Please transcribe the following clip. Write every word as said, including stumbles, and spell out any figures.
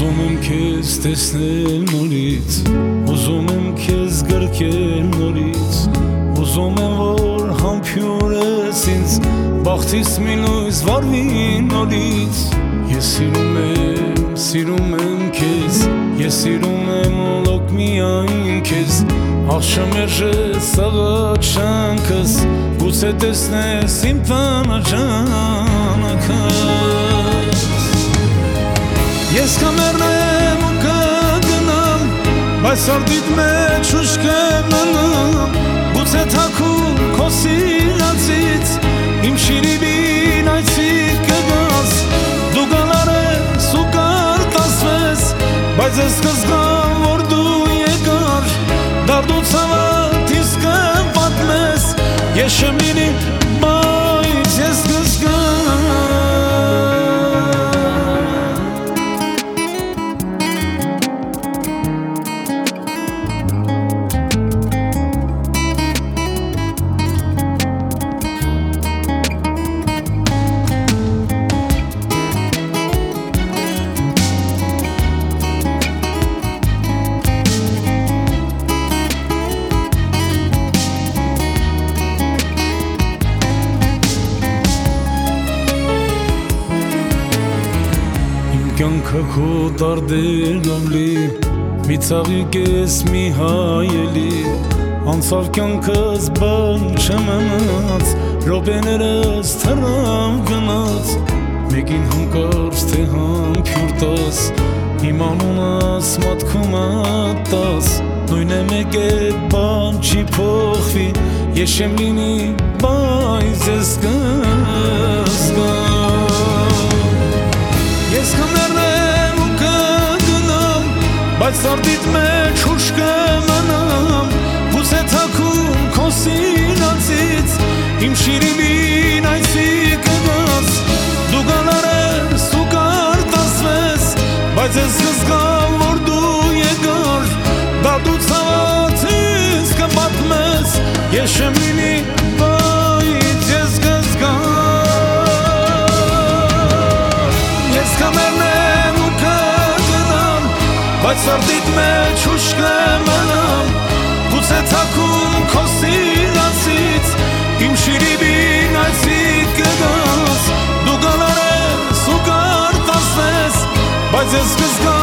Ուզում եմ քեզ տեսնել նորից, ուզում եմ քեզ գրկել նորից, ուզում եմ որ համբյուրես ինձ, բախտիս մի լույս վառվի նորից։ Ես սիրում եմ, սիրում եմ քեզ, ես սիրում եմ լոկ միայն քեզ, աղշամերժես աղաչանքս, գուցե տեսնես իմ տանաճանակս։ Ես կմեռնեմ ու կգնամ, բայց սրտիդ մեջ ուժ կմնամ, գուցե թաքուն քո սիրածից, իմ շիրիմին այցիկ կգաս, դու գալար ես ու կարտասվես, բայց ես կզգամ, որ դու եկար, դարդու ցավդ ինձ կպատմես, ես չեմ լինի, բայց ես կզգամ։ Կյանքը քո դարդերով լի, մի ծաղիկ ես մի հայելի, անցավ կյանքս բան չմնաց, րոպեներս թռավ գնաց, մեկին հանկարծ թե համբյուր տաս, իմ անունս մատքում ատաս, նույն է մեկ է բան չի փոխվի, ես չեմ լինի, բայց ես կզգամ։ Ես կմեռնեմ ու կգնամ, բայց սրտիդ մեջ ուժ կմնամ, գուցե թաքուն քո սիրածից, իմ շիրիմին այցիկ կգաս, դու գալար ես ու կարտասվես, բայց ես կզգամ, որ դու եկար, դարդու ցավդ ինձ կպատմես, ես չեմ լինի, բայց ես կզգամ։ Կմեռնեմ ու կգնամ, բայց սրտիդ մեջ ուժ կմնամ, գուցե թաքուն քո սիրածից, իմ շիրիմին այցիկ կգաս, դու գալար ես ու կարտասվես, բայց ես կզգամ,